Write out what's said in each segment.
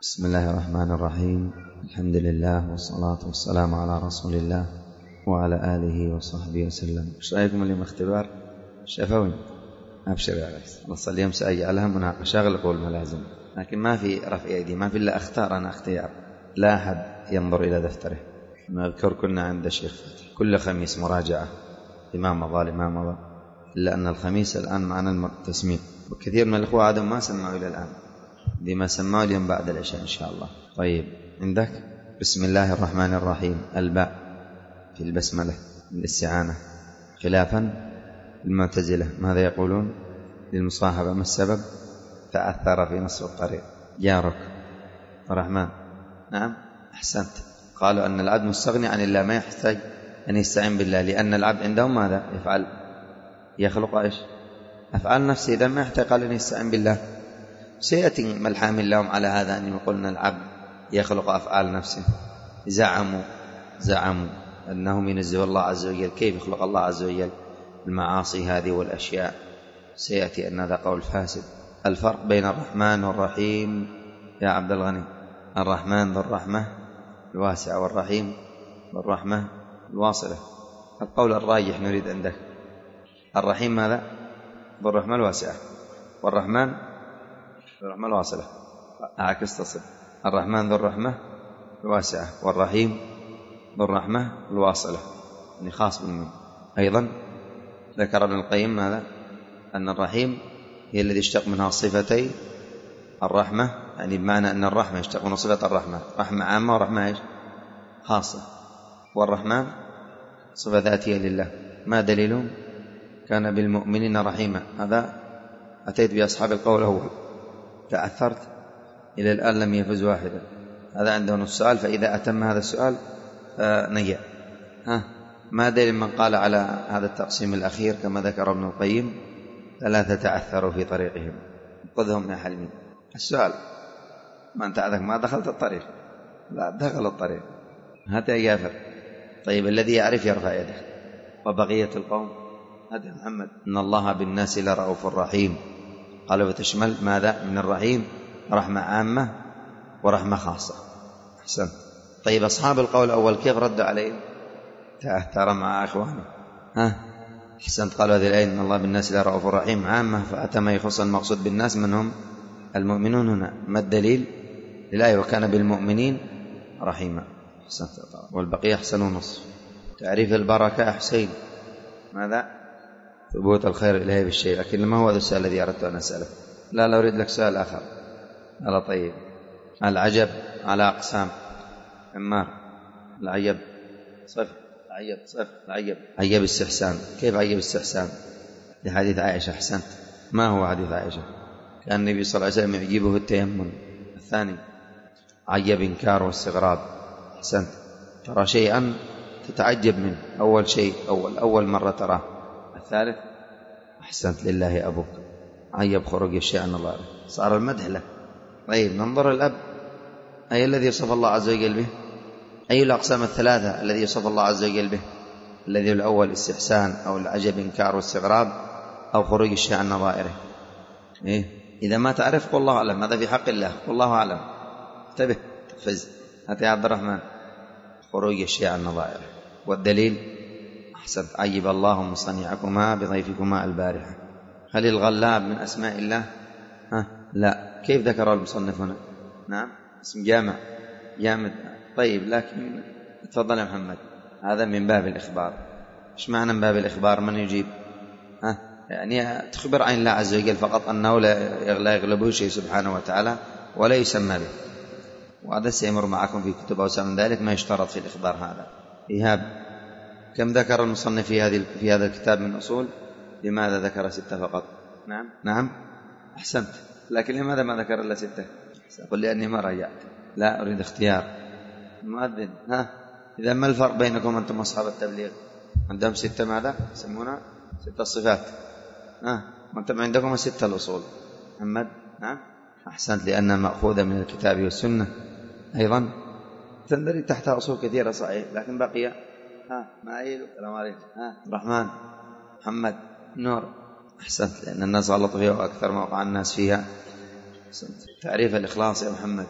بسم الله الرحمن الرحيم. الحمد لله والصلاة والسلام على رسول الله وعلى آله وصحبه وسلم. ايش رأيكم اليوم اختبار شفوي؟ أبشر يا ريس، بس اليوم سأجعلها مناقشة أغلق الملازم، لكن ما في رفع أيدي، ما في إلا أختار أنا اختيار، لا أحد ينظر إلى دفتره. نذكر كنا عند الشيخ فاتح كل خميس مراجعة لما مضى، إلا أن الخميس الآن معنا التسميع، وكثير من الأخوة عادهم ما سمعوا إلى الآن، بما سمعوا اليوم بعد العشاء إن شاء الله. طيب، عندك بسم الله الرحمن الرحيم، الباء في البسملة للاستعانة، خلافا المعتزلة ماذا يقولون؟ للمصاحبة. ما السبب؟ تأثر في نصف الطريق. جارك الرحمن، نعم أحسنت، قالوا أن العبد مستغني عن الله، ما يحتاج أن يستعين بالله، لأن العبد عندهم ماذا يفعل؟ يخلق إيش؟ أفعال نفسه، إذا ما يحتاج قال أن يستعين بالله. سيأتي ملحام لهم على هذا أن يقولون العبد يخلق أفعال نفسه. زعموا أنهم ينزه الله عز وجل، كيف يخلق الله عز وجل المعاصي هذه والأشياء؟ سيأتي أن هذا قول فاسد. الفرق بين الرحمن والرحيم يا عبد الغني، الرحمن ذو الرحمة الواسعة، والرحيم ذو الرحمة الواصلة. القول الراجح نريد عندك الرحيم ماذا؟ ذو الرحمة الواسعة، والرحمن ذو الرحمة الواصلة. أعكس تصل، الرحمن ذو الرحمة الواسعة والرحيم ذو الرحمة الواصلة، يعني خاص بالمن. أيضا ذكر ابن القيم ماذا؟ أن الرحيم هي الذي اشتق منها صفتي الرحمة، يعني بمعنى أن الرحمة يشتق من صفة الرحمة، رحمة عامة ورحمة إيش؟ خاصة. والرحمن صفة ذاتية لله. ما دليلهم؟ كان بالمؤمنين رحيما. هذا أتيت بأصحاب القول الأول، تأثرت إلى الآن لم يفز واحدا. هذا عنده السؤال، فإذا أتم هذا السؤال نجا. ما دليل من قال على هذا التقسيم الأخير كما ذكر ابن القيم؟ لا تتعثروا في طريقهم، خذهم يا حلمي. السؤال، ما أنت عندك ما دخلت الطريق؟ لا دخل الطريق، هات يا جافر. طيب، الذي يعرف يرفع يده. وبقية القوم هات يا محمد. إن الله بالناس لرؤوف رحيم، قالوا فتشمل ماذا من الرحيم؟ رحمة عامة ورحمة خاصة. أحسن. طيب، أصحاب القول الأول كيف ردوا عليه؟ تأثر مع إخوانه. أحسنت، قالوا هذه الآية إن الله بالناس لرؤوف رحيم عامة، فأتى ما يخص المقصود بالناس منهم المؤمنون. هنا ما الدليل للآية؟ وكان بالمؤمنين رحيما. أحسنت. والبقية أحسنوا نصف. تعريف البركة حسين ماذا؟ ثبوت الخير إلهي بالشيء. لكن ما هو هذا السؤال الذي أردت أن أسأله؟ لا أريد لك سؤال آخر. لا طيب، العجب على أقسام. عمار، العجب صفر، عجب استحسان. كيف عجب استحسان؟ لحديث عائشة. أحسنت. ما هو حديث عائشة؟ كان النبي صلى الله عليه وسلم يعجبه التيمم. الثاني عجب إنكار واستغراب. أحسنت، ترى شيئا تتعجب منه، أول شيء أول مرة تراه. الثالث أحسنت لله أبوك، عجب خروج الشيء عن الله، صار المدح له. طيب، ننظر الأب، أي الذي يصف الله عز وجل به؟ أي الأقسام الثلاثة الذي يصف الله عز وجل به؟ الذي الأول استحسان، أو العجب إنكار واستغراب، أو خروج الشيء عن نظائره. إذا ما تعرف قل الله أعلم، هذا في حق الله، قل الله أعلم. انتبه تفز. هذا يا عبد الرحمن خروج الشيء عن نظائره. والدليل أحسنت، عجب الله مصنعكما بضيفكما البارحة. هل الغلاب من أسماء الله؟ لا. كيف ذكر المصنف هنا؟ نعم، اسم جامع جامد. طيب، لكن تفضل يا محمد، هذا من باب الإخبار. إيش معنى من باب الإخبار؟ من يجيب؟ يعني تخبر عن الله عز وجل فقط أنه لا يغلبه شيء سبحانه وتعالى ولا يسمى به، وهذا سيمر معكم في كتب أوسع من ذلك ما يشترط في الإخبار. هذا إيهاب، كم ذكر المصنف في هذا الكتاب من أصول؟ لماذا ذكر 6 فقط؟ نعم أحسنت، لكن لماذا ما ذكر إلا 6؟ قل لي أني ما رجعت، لا أريد اختيار المؤذن. إذا ما الفرق بينكم أنتم أصحاب التبليغ؟ عندهم 6 ماذا يسمونها؟ 6 الصفات. وأنتم عندكم 6 الأصول. محمد، نعم أحسنت، لأنها مأخوذة من الكتاب والسنة. أيضا تندرج تحتها أصول كثيرة صحيح، لكن بقي معايل. السلام عليكم. الرحمن، محمد، نور. أحسنت، لأن الناس غلطوا فيها وأكثر ما وقع الناس فيها. أحسنت. تعريف الإخلاص يا محمد.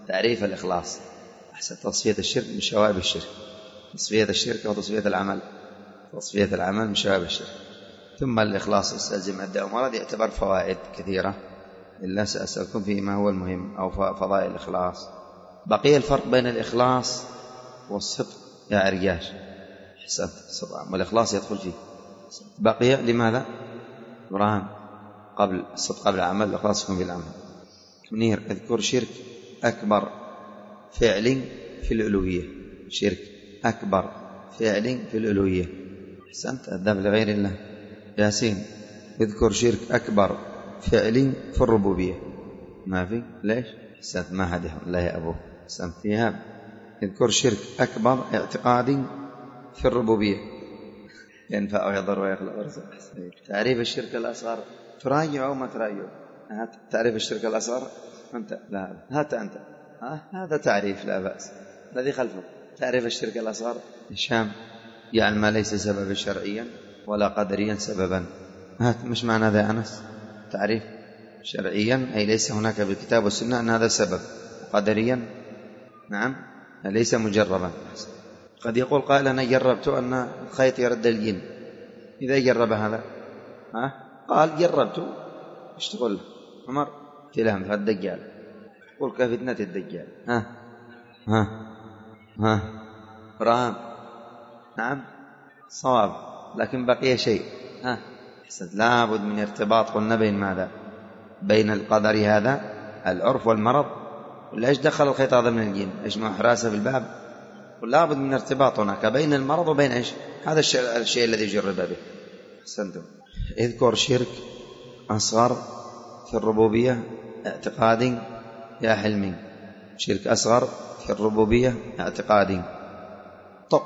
تعريف الإخلاص. أحسن. تصفية الشرك من شوائب الشرك، تصفية الشرك وتصفية العمل، تصفية العمل من شوائب الشرك. ثم الإخلاص يستلزم عدة أمور يعتبر فوائد كثيرة، إلا سأسألكم فيه ما هو المهم أو فضائل الإخلاص. بقي الفرق بين الإخلاص والصدق يا عرياش. أحسنت. الصدق والإخلاص يدخل فيه. بقي لماذا إبراهيم؟ قبل الصدق قبل العمل، الإخلاص يكون في العمل. منير اذكر شرك أكبر فعل في الألوهية. شرك أكبر فعل في الألوهية. أحسنت. الذهاب لغير الله. ياسين اذكر شرك أكبر فعل في الربوبية. ما في؟ ليش؟ أحسنت. ما حد لا يا أبوه. أحسنت. إيهاب اذكر شرك أكبر اعتقاد في الربوبية. ينفع ويضر ويخلق ويرزق. تعريف الشرك الأصغر تراجع أو ما تراجع؟ تعريف الشرك الأصغر أنت؟ لا هات أنت. هذا تعريف لا بأس. الذي خلفه تعريف الشرك الأصغر. هشام يعني ما ليس سببا شرعيا ولا قدريا سببا. هات مش معنى ذا أنس؟ تعريف شرعيا أي ليس هناك بالكتاب والسنة أن هذا سبب، قدريا نعم ليس مجربا. قد يقول قائل أنا جربت أن الخيط يرد الجن. إذا جرب هذا قال جربت ايش تقول عمر؟ تلام في الدجال. قل كفتنة الدجال. إبراهيم نعم صواب، لكن بقي شيء. لابد من ارتباط. قلنا بين ماذا؟ بين القدر هذا العرف والمرض، ولا ايش دخل الخيط هذا من الجن؟ ايش مع حراسة في الباب؟ ولا بد من ارتباط هناك بين المرض وبين ايش؟ هذا الشيء الذي جرب به. أحسنتم. اذكر شرك أصغر في الربوبية اعتقادي يا حلمي. شرك أصغر في الربوبية اعتقادي. طب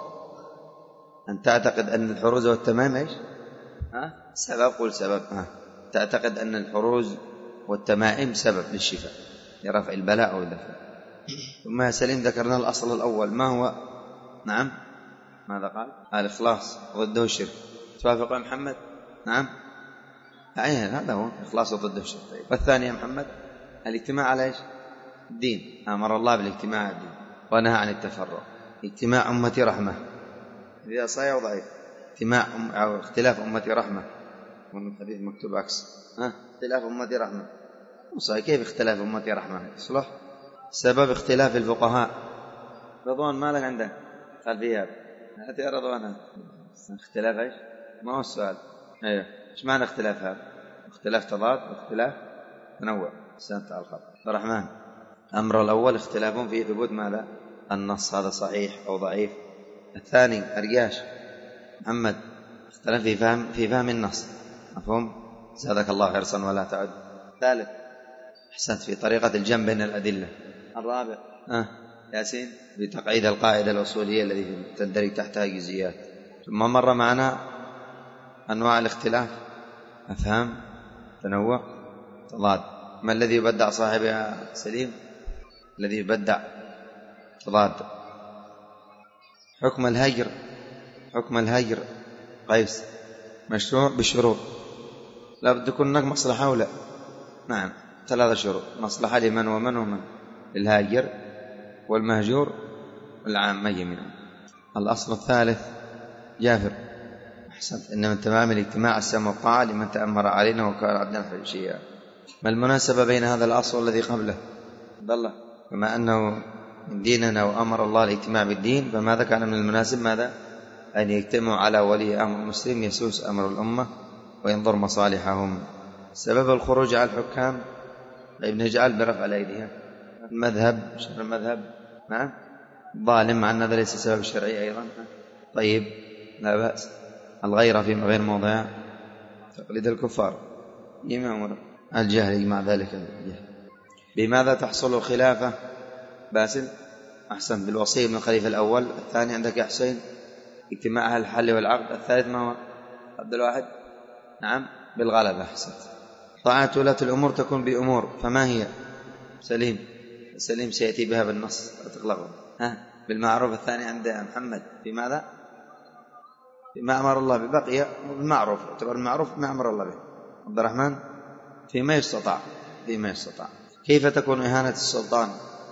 أن تعتقد أن الحروز والتمائم ايش؟ سبب. قول سبب. تعتقد أن الحروز والتمائم سبب للشفاء لرفع البلاء أو الدفع. ثم يا سليم ذكرنا الأصل الأول ما هو؟ نعم ماذا قال؟ الإخلاص ضده الشرك. توافق يا محمد؟ نعم هذا هو إخلاص ضده الشرك. طيب. والثاني يا محمد؟ الاجتماع على ايش؟ الدين. أمر الله بالاجتماع على الدين ونهى عن التفرق. اجتماع أمتي رحمة. إذا صحيح أو ضعيف؟ اجتماع أو اختلاف أمتي رحمة. ومن الحديث مكتوب عكس. اختلاف أمتي رحمة. صحيح. كيف اختلاف أمتي رحمة؟ صلح. سبب اختلاف الفقهاء. رضوان مالك عنده؟ قال فيها هاتي يا رضوان. اختلاف ايش؟ ما هو السؤال. ايوه ايش معنى اختلاف هذا؟ اختلاف تضاد واختلاف تنوع. سنت على الخط. الرحمن أمر الأول اختلاف في ثبوت ماذا؟ النص هذا صحيح أو ضعيف. الثاني أرياش محمد اختلاف في فهم النص. مفهوم؟ زادك الله حرصا ولا تعد. ثالث أحسنت في طريقة الجمع بين الأدلة. الرابع ياسين بتقعيد القاعدة الأصولية التي تندرج تحتها جزئيات. ثم مر معنا أنواع الاختلاف، أفهام، تنوع، تضاد. ما الذي يبدع صاحبها سليم؟ الذي يبدع تضاد. حكم الهجر قيس مشروع بالشروط. لا بد يكون هناك مصلحة ولا؟ نعم 3 شروط. مصلحة لمن ومن الهاجر والمهجور والعامة جميعا. الأصل الثالث جافر أحسنت إن من تمام الاجتماع السمع والطاعة لمن تأمر علينا وكان عبدنا حبشيا. ما المناسبة بين هذا الأصل والذي قبله؟ عبد الله بما أنه من ديننا وأمر الله الاجتماع بالدين، فماذا كان من المناسب؟ ماذا؟ أن يجتمعوا على ولي أمر مسلم يسوس أمر الأمة وينظر مصالحهم. سبب الخروج على الحكام ابن جعل برفع الأيدي. المذهب شر المذهب نعم ظالم، مع أن هذا ليس سبب شرعي أيضا. طيب لا بأس. الغيرة في غير موضع تقليد الكفار. الجهل مع ذلك الجهل. بماذا تحصل الخلافة؟ باسل أحسن بالوصية من الخليفة الأول. الثاني عندك يا حسين اجتماع أهل الحل والعقد. الثالث ما هو عبد الواحد؟ نعم بالغلبة. أحسنت. طاعة ولاة الأمور تكون بأمور، فما هي؟ سليم سيأتي بها بالنص أتغلقه. بالمعروف. الثاني عند محمد في ماذا؟ بما أمر الله ببقية بالمعروف. اعتبر المعروف ما أمر الله به. عبد الرحمن فيما يستطاع. كيف تكون إهانة السلطان؟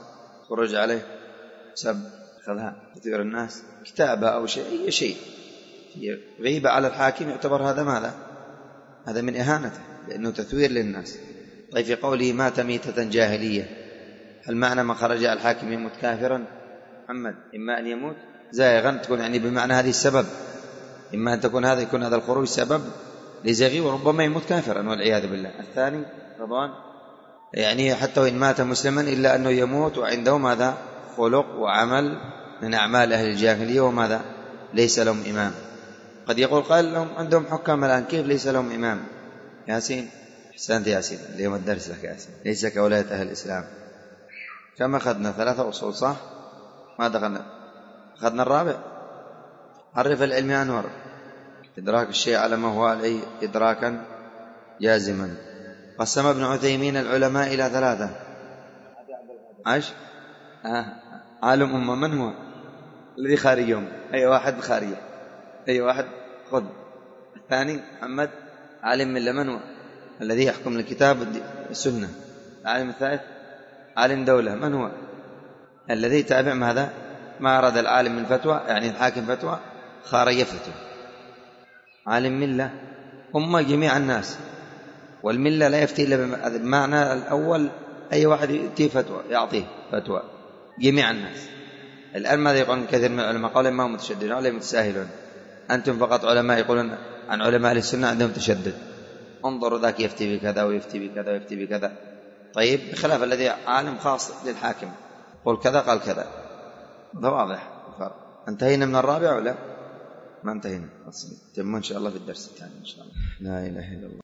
خرج عليه سب أخذها تثير الناس كتابة أو شيء أي شيء غيبة على الحاكم يعتبر هذا ماذا؟ هذا من إهانته لأنه تثوير للناس. طيب في قوله مات ميتة جاهلية هل معنى ما خرج على الحاكم يموت كافرا؟ محمد إما أن يموت زائغا تكون يعني بمعنى هذه السبب، إما أن تكون هذا يكون هذا الخروج سبب لزغي وربما يموت كافرا والعياذ بالله. الثاني رضوان يعني حتى وإن مات مسلما إلا أنه يموت وعنده ماذا؟ خلق وعمل من أعمال أهل الجاهلية وماذا؟ ليس لهم إمام. قد يقول قال لهم عندهم حكام الآن كيف ليس لهم إمام؟ ياسين أحسنت ياسين اليوم الدرس لك ياسين ليس كولاية أهل الإسلام. كم أخذنا 3 أصول صح؟ ما دخلنا أخذنا الرابع عرف العلم يا أنور إدراك الشيء على ما هو عليه إدراكا جازما. قسم ابن عثيمين العلماء إلى 3 عاش عالم أمة من هو الذي خارجهم؟ أي واحد خارجي أي واحد خذ. الثاني محمد عالم من من هو الذي يحكم الكتاب السنة. العالم الثالث عالم دولة من هو الذي تابع ماذا ما أراد العالم من فتوى يعني الحاكم فتوى خارج فتوى. عالم ملة هم جميع الناس والملة لا يفتي إلا بمعنى الأول أي واحد يأتيه فتوى يعطيه فتوى جميع الناس. الآن ماذا يقولون كثير من العلماء قالوا ما متشددون ولا متساهلون أنتم فقط علماء يقولون عن علماء السنة عندهم تشدد انظروا ذاك يفتي بكذا ويفتي بكذا ويفتي بكذا. طيب بخلاف الذي عالم خاص للحاكم قل كذا قال كذا هذا واضح الفرق. انتهينا من الرابع ولا ما انتهينا؟ تم إن شاء الله في الدرس الثاني إن شاء الله. لا إله إلا الله.